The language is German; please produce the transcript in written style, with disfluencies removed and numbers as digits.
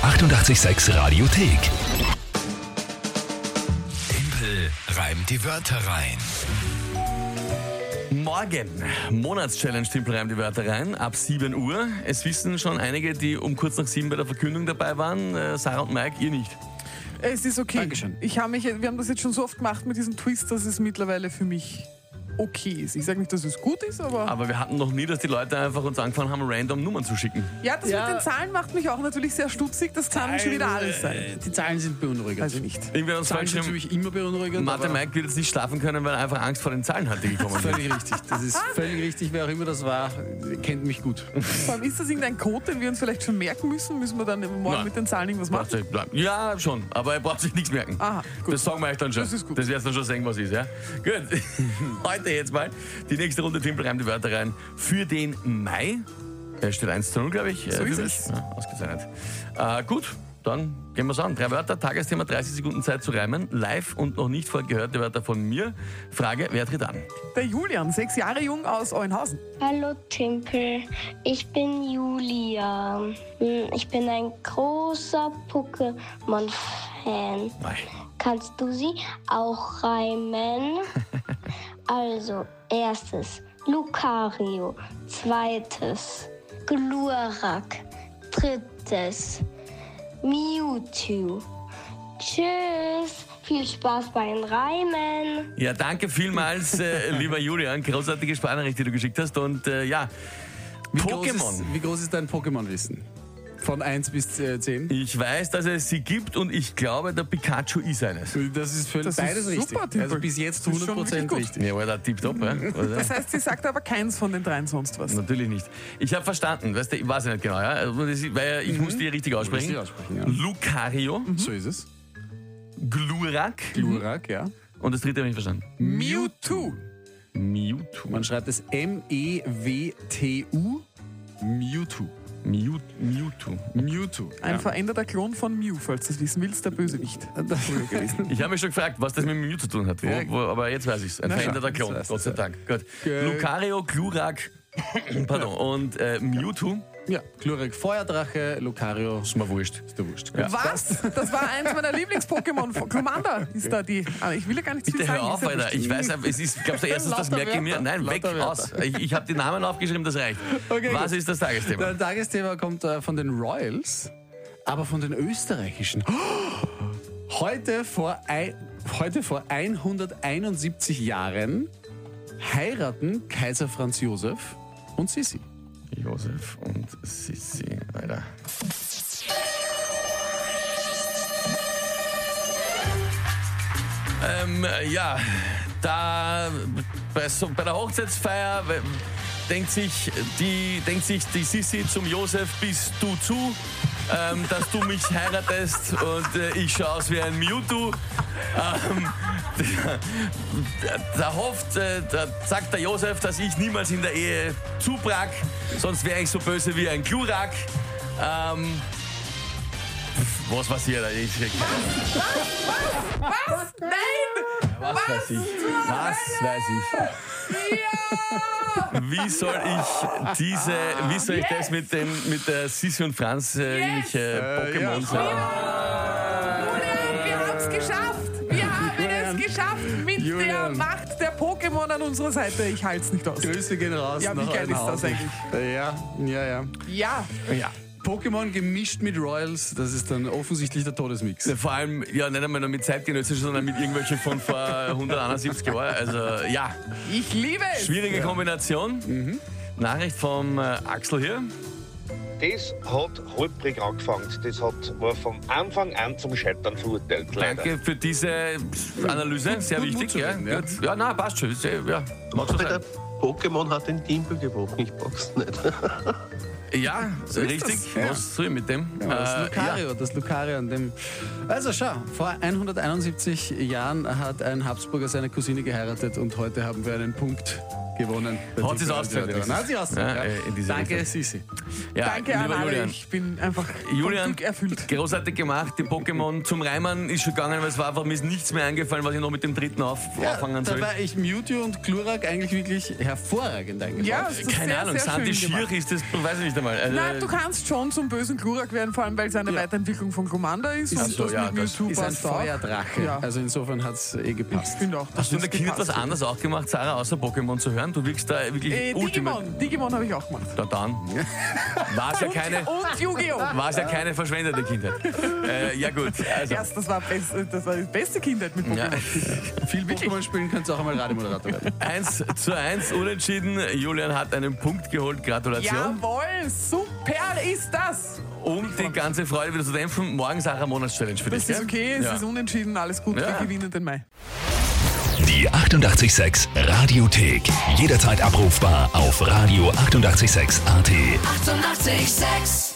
886 Radiothek. Tempel reimt die Wörter rein. Morgen, Monatschallenge Tempel reimt die Wörter rein, ab 7 Uhr. Es wissen schon einige, die um kurz nach 7 bei der Verkündung dabei waren. Sarah und Mike, ihr nicht. Es ist okay. Dankeschön. Wir haben das jetzt schon so oft gemacht mit diesem Twist, dass es mittlerweile für mich okay ist. Ich sage nicht, dass es gut ist, aber... Aber wir hatten noch nie, dass die Leute einfach uns angefangen haben, random Nummern zu schicken. Ja, das mit den Zahlen macht mich auch natürlich sehr stutzig. Das kann schon wieder alles sein. Die Zahlen sind beunruhigend. Also nicht. Irgendwie hat uns Zahlen sind vorgeschrieben, natürlich immer beunruhigend. Mathe aber Mike wird jetzt nicht schlafen können, weil er einfach Angst vor den Zahlen hatte gekommen ist. völlig richtig. Das ist völlig richtig. Wer auch immer das war, kennt mich gut. Vor allem, ist das irgendein Code, den wir uns vielleicht schon merken müssen? Müssen wir dann morgen Nein. mit den Zahlen irgendwas machen? Ja, schon, aber er braucht sich nichts merken. Aha, gut. Das sagen wir euch dann schon. Das ist gut. Das werdet ihr dann schon sehen, was ist, ja? Gut. Heute jetzt mal die nächste Runde Tempel reimt die Wörter rein für den Mai. Er steht 1:0, glaube ich. So ist für es. mich. Ja, ausgezeichnet. Gut, dann gehen wir's an. 3 Wörter, Tagesthema, 30 Sekunden Zeit zu reimen. Live und noch nicht vorher gehörte Wörter von mir. Frage, wer tritt an? Der Julian, 6 Jahre jung aus Euenhausen. Hallo Timpel, ich bin Julia. Ich bin ein großer Pokémon-Fan. Nein. Kannst du sie auch reimen? Also, erstes Lucario, zweites Glurak, drittes Mewtwo. Tschüss, viel Spaß beim Reimen. Ja, danke vielmals, lieber Julian. Großartige Sprachnachricht, die du geschickt hast. Und ja, Pokémon. Wie groß ist dein Pokémon-Wissen? Von 1 bis 10? Ich weiß, dass es sie gibt und ich glaube, der Pikachu ist eines. Das ist Das ist beides richtig. super, Timpel. Also bis jetzt Das ist schon 100% wirklich gut. richtig. Ja, Alter, tipptopp, ja? Das heißt, sie sagt aber keins von den dreien sonst was. Natürlich nicht. Ich habe verstanden, weißt du, ich weiß nicht genau, ja? Also, weil ich muss die richtig aussprechen. Richtig aussprechen, ja. Lucario, So ist es. Glurak Glurak, ja. und das dritte habe ich nicht verstanden. Mewtwo. Mewtwo. Man schreibt es M-E-W-T-U. Mewtwo. Mewtwo. Mewtwo. Ein veränderter Klon von Mew, falls du es wissen willst, der Bösewicht. Ich habe mich schon gefragt, was das mit Mew zu tun hat. Ja. Aber jetzt weiß ich es. Ein Na veränderter schau, Klon, jetzt Gott sei weißt Dank. Gut. Lucario, Glurak pardon, und Mewtwo. Ja, Glurak Feuerdrache, Lucario. Ist mir wurscht. Ist der Wurscht. Ja. Was? Das war eins meiner Lieblings-Pokémon. Glumanda ist da die. Ich will ja gar nicht viel Bitte sagen. hör auf, ist ja Alter. Ich weiß, es ist, glaubst du, erstens, das Lauter merke ich mir. Wörter. Nein, weg, Lauter Wörter. aus. Ich habe die Namen aufgeschrieben, das reicht. Okay, Was gut. ist das Tagesthema? Das Tagesthema kommt von den Royals, aber von den österreichischen. Heute vor 171 Jahren heiraten Kaiser Franz Josef und Sissi. Josef und Sissi, Alter. Ja, da bei der Hochzeitsfeier denkt sich die Sissi zum Josef, bist du zu, dass du mich heiratest und ich schaue aus wie ein Mewtwo. Da sagt der Josef, dass ich niemals in der Ehe zubrach, sonst wäre ich so böse wie ein Glurak. Was passiert da? Was? Nein! Was weiß ich? Was weiß ich? Ja! Wie soll ich das mit der Sissi und Franz Pokémon sagen? Julian, wir haben es geschafft! Wir haben es geschafft mit der Julian. Macht der Pokémon an unserer Seite. Ich halte es nicht aus. Grüße gehen raus. Ja, wie nach geil ist das Eulenhausen. eigentlich? Ja. Ja, Ja. Pokémon gemischt mit Royals, das ist dann offensichtlich der Todesmix. Vor allem, ja, nicht einmal nur mit zeitgenössischen, sondern mit irgendwelchen von vor 171 Jahren. Also, ja, ich liebe es! schwierige Kombination. Nachricht vom Axel hier. Das hat holprig angefangen. Das war von Anfang an zum Scheitern verurteilt. Leider. Danke für diese Analyse, sehr Gut wichtig. Mut zu Ja, reden, ja. gut. Ja, nein, passt schon. Ja, mag so Der sein. Pokémon hat den Timpel gebrochen, ich pack's nicht. Ja, richtig. das. Ja. Was soll ich mit dem? Das Lucario an dem. Also schau, vor 171 Jahren hat ein Habsburger seine Cousine geheiratet und heute haben wir einen Punkt gewonnen. Hat sie's ausgezahlt? Hat sie ausgezahlt. In diese Danke, Richtung. Sissi. Ja, Danke an lieber alle, Julian. ich bin einfach Julian, von Glück erfüllt. großartig gemacht. Die Pokémon zum Reimen ist schon gegangen, weil es war einfach, mir ist nichts mehr eingefallen, was ich noch mit dem dritten auffangen Da soll. war ich Mewtwo und Glurak eigentlich wirklich hervorragend eingebaut. Ja, es ist Keine sehr, Ahnung, sehr Sandy schön gemacht. Schier ist das, weiß ich nicht einmal. Also, Nein, du kannst schon zum bösen Glurak werden, vor allem weil es eine Weiterentwicklung von Commander ist. Und so, das ja, mit das Mewtwo ist ein passt auch. Feuerdrache. Ja. Also insofern hat es gepasst. Ich finde auch, dass hast du in der das Kindheit was gepasst anderes auch gemacht, Sarah, außer Pokémon zu hören? Du wirkst da wirklich hat. ultimate. Digimon habe ich auch gemacht. Na dann. War es ja keine, Und Yu-Gi-Oh! keine verschwendete Kindheit. Ja gut, also. Das war die beste Kindheit mit Pokémon. Ja. Viel Pokémon spielen, kannst du auch einmal Radiomoderator werden. 1:1 unentschieden. Julian hat einen Punkt geholt. Gratulation. Jawohl, super ist das. Um die ganze Freude wieder zu dämpfen, morgen Sarah Monatschallenge für dich. Das ist gell? okay, es Ja. ist unentschieden, alles gut, Ja. wir gewinnen den Mai. Die 88,6 Radiothek. Jederzeit abrufbar auf radio886.at. 88,6. Eighty-eight, 6.